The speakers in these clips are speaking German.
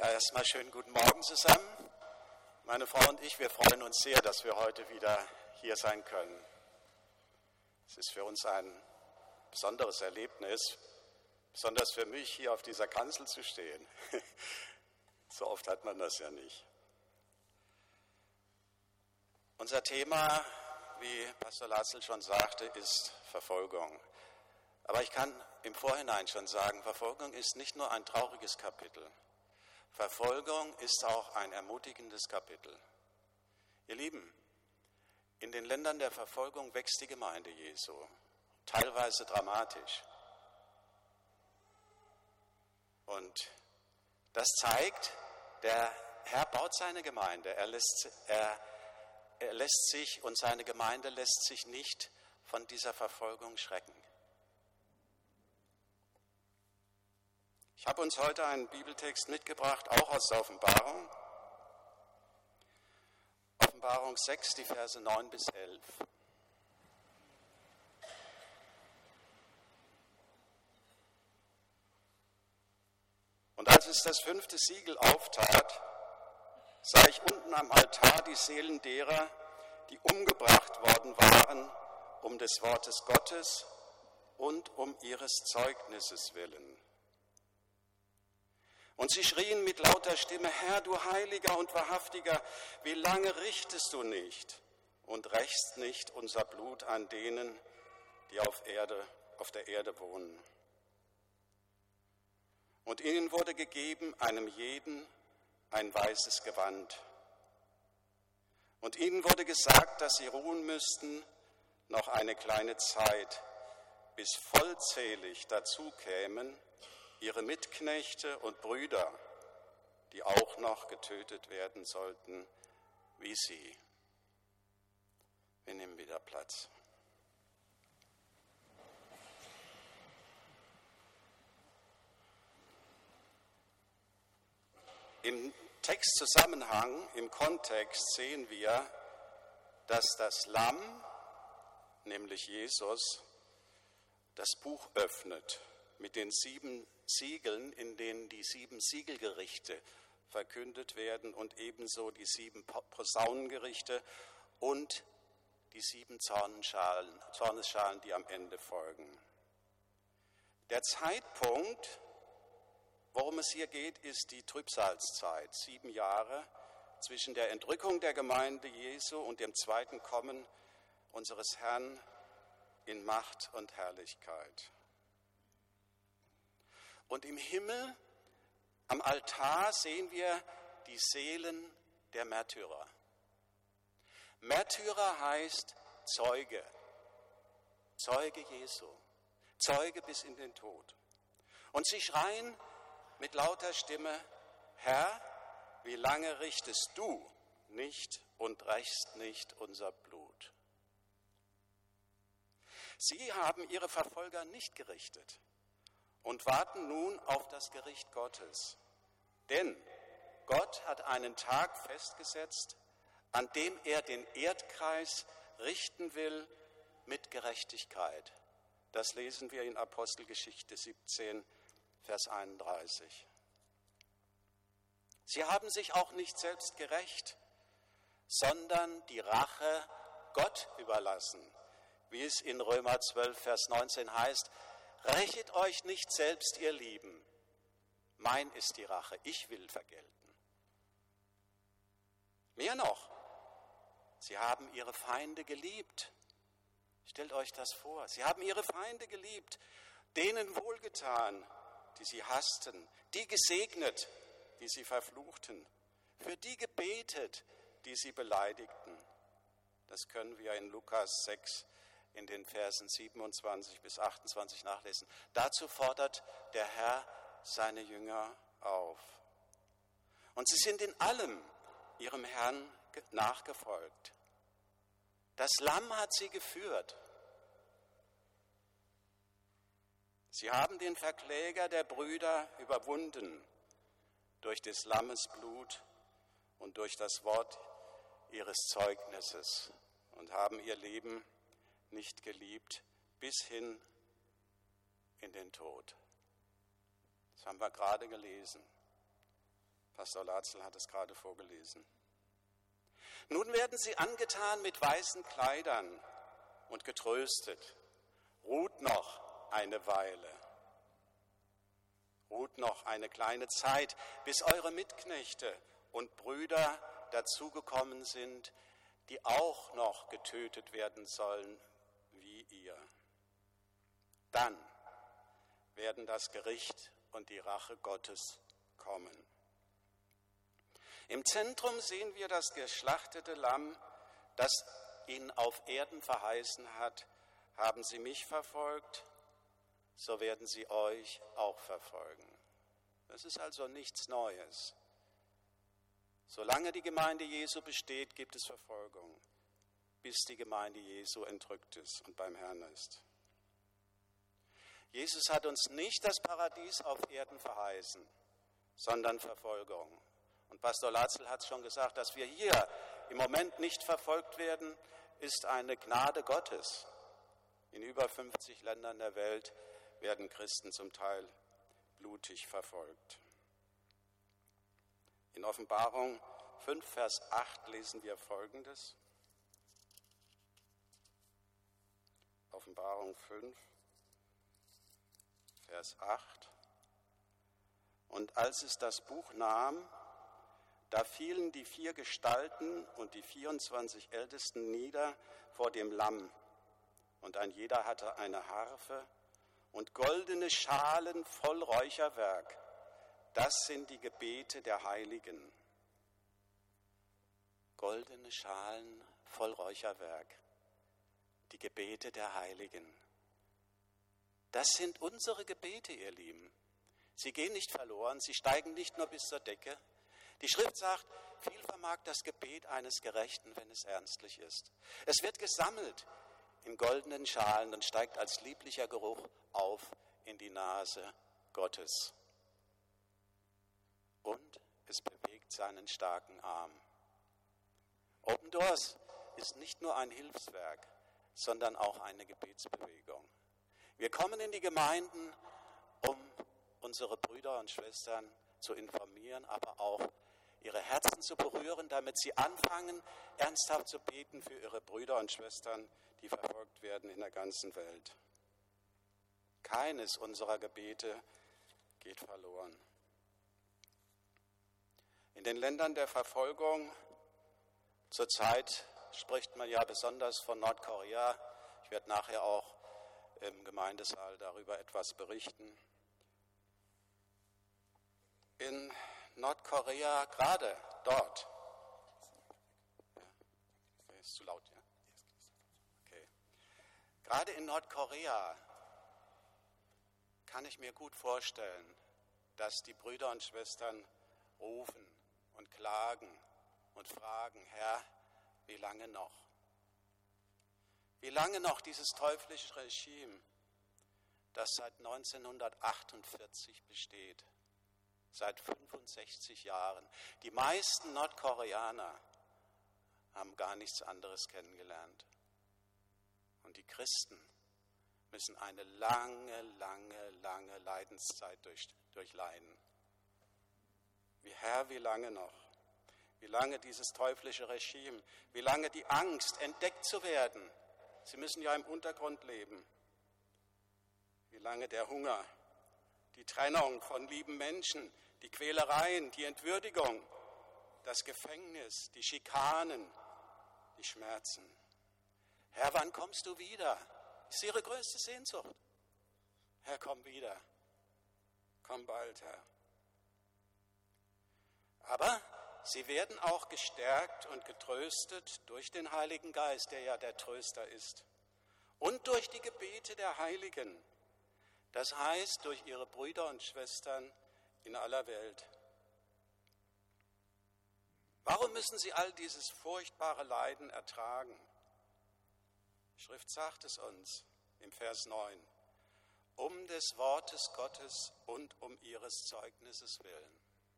Ja, erstmal schönen guten Morgen zusammen. Meine Frau und ich, wir freuen uns sehr, dass wir heute wieder hier sein können. Es ist für uns ein besonderes Erlebnis, besonders für mich, hier auf dieser Kanzel zu stehen. So oft hat man das ja nicht. Unser Thema, wie Pastor Latzel schon sagte, ist Verfolgung. Aber ich kann im Vorhinein schon sagen, Verfolgung ist nicht nur ein trauriges Kapitel. Verfolgung ist auch ein ermutigendes Kapitel. Ihr Lieben, in den Ländern der Verfolgung wächst die Gemeinde Jesu, teilweise dramatisch. Und das zeigt, der Herr baut seine Gemeinde, er lässt sich und seine Gemeinde lässt sich nicht von dieser Verfolgung schrecken. Ich habe uns heute einen Bibeltext mitgebracht, auch aus der Offenbarung. Offenbarung 6, die Verse 9 bis 11. Und als es das 5. Siegel auftat, sah ich unten am Altar die Seelen derer, die umgebracht worden waren, um des Wortes Gottes und um ihres Zeugnisses willen. Und sie schrien mit lauter Stimme: Herr, du Heiliger und Wahrhaftiger, wie lange richtest du nicht und rächst nicht unser Blut an denen, die auf der Erde wohnen? Und ihnen wurde gegeben, einem jeden, ein weißes Gewand. Und ihnen wurde gesagt, dass sie ruhen müssten noch eine kleine Zeit, bis vollzählig dazu kämen ihre Mitknechte und Brüder, die auch noch getötet werden sollten, wie sie. Wir nehmen wieder Platz. Im Textzusammenhang, im Kontext sehen wir, dass das Lamm, nämlich Jesus, das Buch öffnet mit den 7 Siegeln, in denen die 7 Siegelgerichte verkündet werden und ebenso die 7 Posaunengerichte und die 7 Zornesschalen, die am Ende folgen. Der Zeitpunkt, worum es hier geht, ist die Trübsalzeit, 7 Jahre zwischen der Entrückung der Gemeinde Jesu und dem zweiten Kommen unseres Herrn in Macht und Herrlichkeit. Und im Himmel, am Altar, sehen wir die Seelen der Märtyrer. Märtyrer heißt Zeuge, Zeuge Jesu, Zeuge bis in den Tod. Und sie schreien mit lauter Stimme: Herr, wie lange richtest du nicht und rächst nicht unser Blut? Sie haben ihre Verfolger nicht gerichtet und warten nun auf das Gericht Gottes. Denn Gott hat einen Tag festgesetzt, an dem er den Erdkreis richten will mit Gerechtigkeit. Das lesen wir in Apostelgeschichte 17, Vers 31. Sie haben sich auch nicht selbst gerächt, sondern die Rache Gott überlassen, wie es in Römer 12, Vers 19 heißt: Rächet euch nicht selbst, ihr Lieben, mein ist die Rache, ich will vergelten. Mehr noch, sie haben ihre Feinde geliebt. Stellt euch das vor, sie haben ihre Feinde geliebt, denen wohlgetan, die sie hassten, die gesegnet, die sie verfluchten, für die gebetet, die sie beleidigten. Das können wir in Lukas 6 in den Versen 27 bis 28 nachlesen. Dazu fordert der Herr seine Jünger auf. Und sie sind in allem ihrem Herrn nachgefolgt. Das Lamm hat sie geführt. Sie haben den Verkläger der Brüder überwunden durch des Lammes Blut und durch das Wort ihres Zeugnisses und haben ihr Leben nicht geliebt bis hin in den Tod. Das haben wir gerade gelesen. Pastor Latzel hat es gerade vorgelesen. Nun werden sie angetan mit weißen Kleidern und getröstet. Ruht noch eine Weile. Ruht noch eine kleine Zeit, bis eure Mitknechte und Brüder dazugekommen sind, die auch noch getötet werden sollen wie ihr. Dann werden das Gericht und die Rache Gottes kommen. Im Zentrum sehen wir das geschlachtete Lamm, das ihnen auf Erden verheißen hat: Haben sie mich verfolgt, so werden sie euch auch verfolgen. Das ist also nichts Neues. Solange die Gemeinde Jesu besteht, gibt es Verfolgung, bis die Gemeinde Jesu entrückt ist und beim Herrn ist. Jesus hat uns nicht das Paradies auf Erden verheißen, sondern Verfolgung. Und Pastor Latzel hat es schon gesagt, dass wir hier im Moment nicht verfolgt werden, ist eine Gnade Gottes. In über 50 Ländern der Welt werden Christen zum Teil blutig verfolgt. In Offenbarung 5, Vers 8 lesen wir Folgendes. Offenbarung 5, Vers 8. Und als es das Buch nahm, da fielen die 4 Gestalten und die 24 Ältesten nieder vor dem Lamm. Und ein jeder hatte eine Harfe und goldene Schalen voll Räucherwerk. Das sind die Gebete der Heiligen. Goldene Schalen voll Räucherwerk. Die Gebete der Heiligen. Das sind unsere Gebete, ihr Lieben. Sie gehen nicht verloren, sie steigen nicht nur bis zur Decke. Die Schrift sagt, viel vermag das Gebet eines Gerechten, wenn es ernstlich ist. Es wird gesammelt in goldenen Schalen und steigt als lieblicher Geruch auf in die Nase Gottes. Und es bewegt seinen starken Arm. Open Doors ist nicht nur ein Hilfswerk, sondern auch eine Gebetsbewegung. Wir kommen in die Gemeinden, um unsere Brüder und Schwestern zu informieren, aber auch ihre Herzen zu berühren, damit sie anfangen, ernsthaft zu beten für ihre Brüder und Schwestern, die verfolgt werden in der ganzen Welt. Keines unserer Gebete geht verloren. In den Ländern der Verfolgung, zurzeit spricht man ja besonders von Nordkorea. Ich werde nachher auch im Gemeindesaal darüber etwas berichten. In Nordkorea, gerade dort, ist zu laut, ja? Okay. Gerade in Nordkorea kann ich mir gut vorstellen, dass die Brüder und Schwestern rufen und klagen und fragen: Herr, wie lange noch? Wie lange noch dieses teuflische Regime, das seit 1948 besteht? Seit 65 Jahren. Die meisten Nordkoreaner haben gar nichts anderes kennengelernt. Und die Christen müssen eine lange, lange, lange Leidenszeit durchleiden. Herr, wie lange noch? Wie lange dieses teuflische Regime? Wie lange die Angst, entdeckt zu werden? Sie müssen ja im Untergrund leben. Wie lange der Hunger? Die Trennung von lieben Menschen, die Quälereien, die Entwürdigung, das Gefängnis, die Schikanen, die Schmerzen. Herr, wann kommst du wieder? Das ist ihre größte Sehnsucht. Herr, komm wieder. Komm bald, Herr. Aber sie werden auch gestärkt und getröstet durch den Heiligen Geist, der ja der Tröster ist, und durch die Gebete der Heiligen. Das heißt, durch ihre Brüder und Schwestern in aller Welt. Warum müssen sie all dieses furchtbare Leiden ertragen? Die Schrift sagt es uns im Vers 9. Um des Wortes Gottes und um ihres Zeugnisses willen.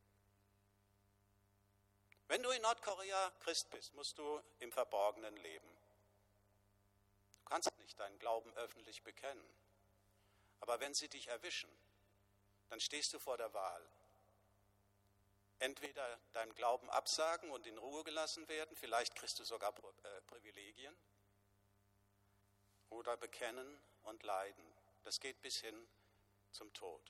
Wenn du in Nordkorea Christ bist, musst du im Verborgenen leben. Du kannst nicht deinen Glauben öffentlich bekennen. Aber wenn sie dich erwischen, dann stehst du vor der Wahl. entweder deinem Glauben absagen und in Ruhe gelassen werden, vielleicht kriegst du sogar Privilegien, oder bekennen und leiden. Das geht bis hin zum Tod.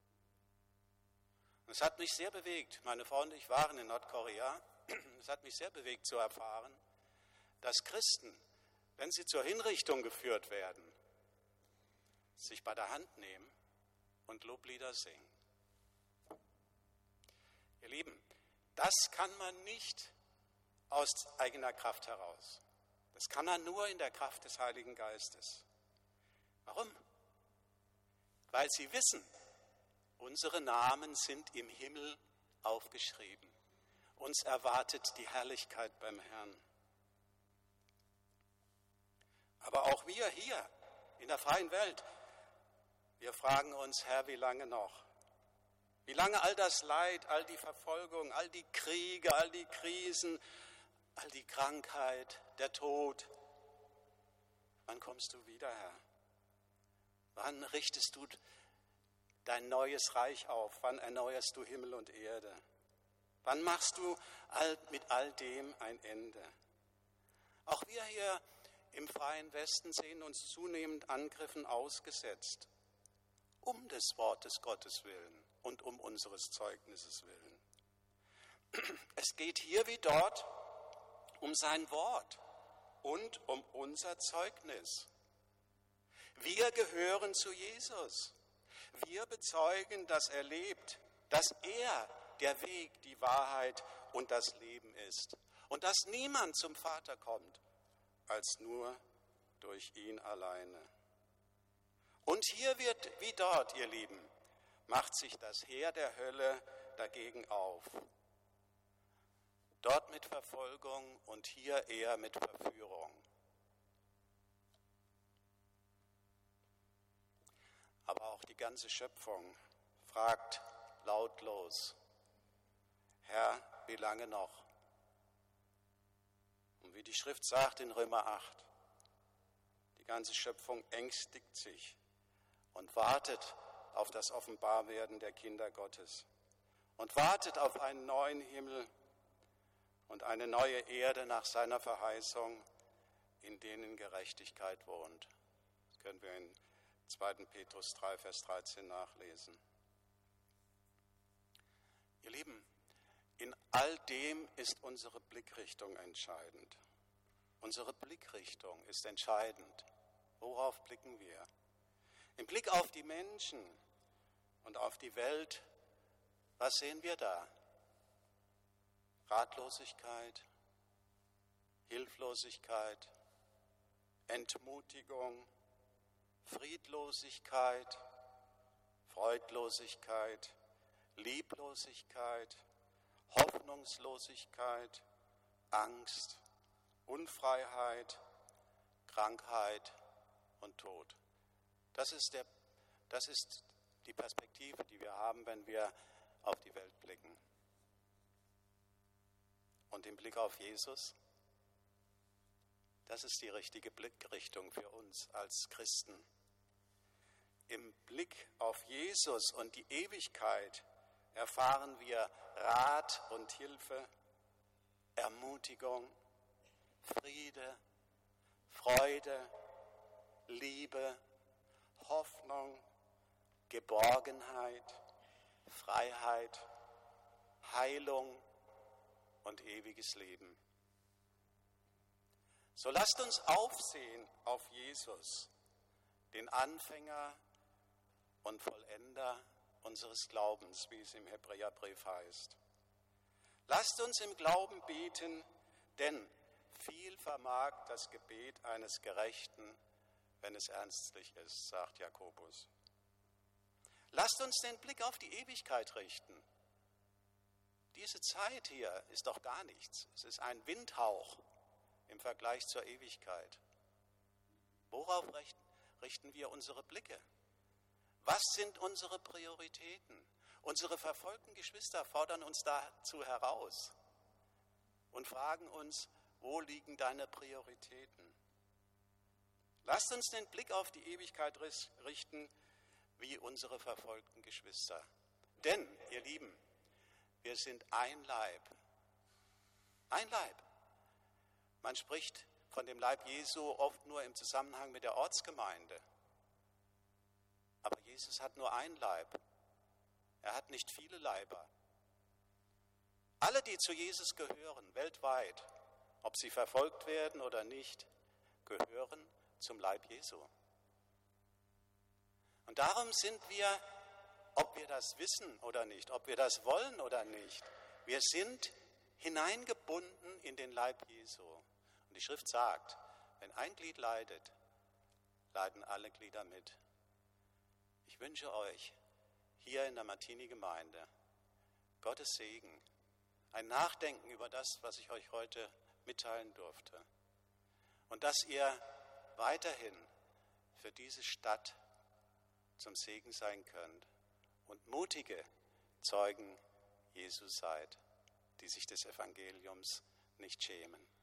Und es hat mich sehr bewegt, meine Frau und ich waren in Nordkorea, es hat mich sehr bewegt zu erfahren, dass Christen, wenn sie zur Hinrichtung geführt werden, sich bei der Hand nehmen und Loblieder singen. Ihr Lieben, das kann man nicht aus eigener Kraft heraus. Das kann man nur in der Kraft des Heiligen Geistes. Warum? Weil sie wissen, unsere Namen sind im Himmel aufgeschrieben. Uns erwartet die Herrlichkeit beim Herrn. Aber auch wir hier in der freien Welt, wir fragen uns, Herr, wie lange noch? Wie lange all das Leid, all die Verfolgung, all die Kriege, all die Krisen, all die Krankheit, der Tod? Wann kommst du wieder, Herr? Wann richtest du dein neues Reich auf? Wann erneuerst du Himmel und Erde? Wann machst du mit all dem ein Ende? Auch wir hier im freien Westen sehen uns zunehmend Angriffen ausgesetzt, um des Wortes Gottes willen und um unseres Zeugnisses willen. Es geht hier wie dort um sein Wort und um unser Zeugnis. Wir gehören zu Jesus. Wir bezeugen, dass er lebt, dass er der Weg, die Wahrheit und das Leben ist und dass niemand zum Vater kommt, als nur durch ihn alleine. Und hier wird, wie dort, ihr Lieben, macht sich das Heer der Hölle dagegen auf. Dort mit Verfolgung und hier eher mit Verführung. Aber auch die ganze Schöpfung fragt lautlos, Herr, wie lange noch? Und wie die Schrift sagt in Römer 8, die ganze Schöpfung ängstigt sich und wartet auf das Offenbarwerden der Kinder Gottes und wartet auf einen neuen Himmel und eine neue Erde nach seiner Verheißung, in denen Gerechtigkeit wohnt. Das können wir in 2. Petrus 3, Vers 13 nachlesen. Ihr Lieben, in all dem ist unsere Blickrichtung entscheidend. Unsere Blickrichtung ist entscheidend. Worauf blicken wir? Im Blick auf die Menschen und auf die Welt, was sehen wir da? Ratlosigkeit, Hilflosigkeit, Entmutigung, Friedlosigkeit, Freudlosigkeit, Lieblosigkeit, Hoffnungslosigkeit, Angst, Unfreiheit, Krankheit und Tod. Das ist die Perspektive, die wir haben, wenn wir auf die Welt blicken. Und im Blick auf Jesus, das ist die richtige Blickrichtung für uns als Christen. Im Blick auf Jesus und die Ewigkeit erfahren wir Rat und Hilfe, Ermutigung, Friede, Freude, Liebe, Hoffnung, Geborgenheit, Freiheit, Heilung und ewiges Leben. So lasst uns aufsehen auf Jesus, den Anfänger und Vollender unseres Glaubens, wie es im Hebräerbrief heißt. Lasst uns im Glauben beten, denn viel vermag das Gebet eines Gerechten, wenn es ernstlich ist, sagt Jakobus. Lasst uns den Blick auf die Ewigkeit richten. Diese Zeit hier ist doch gar nichts. Es ist ein Windhauch im Vergleich zur Ewigkeit. Worauf richten wir unsere Blicke? Was sind unsere Prioritäten? Unsere verfolgten Geschwister fordern uns dazu heraus und fragen uns, wo liegen deine Prioritäten? Lasst uns den Blick auf die Ewigkeit richten, wie unsere verfolgten Geschwister. Denn, ihr Lieben, Wir sind ein Leib. Ein Leib. Man spricht von dem Leib Jesu oft nur im Zusammenhang mit der Ortsgemeinde. Aber Jesus hat nur ein Leib. Er hat nicht viele Leiber. Alle, die zu Jesus gehören, weltweit, ob sie verfolgt werden oder nicht, gehören zum Leib Jesu. Und darum sind wir, ob wir das wissen oder nicht, ob wir das wollen oder nicht, wir sind hineingebunden in den Leib Jesu. Und die Schrift sagt, wenn ein Glied leidet, leiden alle Glieder mit. Ich wünsche euch hier in der Martini-Gemeinde Gottes Segen, ein Nachdenken über das, was ich euch heute mitteilen durfte. Und dass ihr weiterhin für diese Stadt zum Segen sein könnt und mutige Zeugen Jesu seid, die sich des Evangeliums nicht schämen.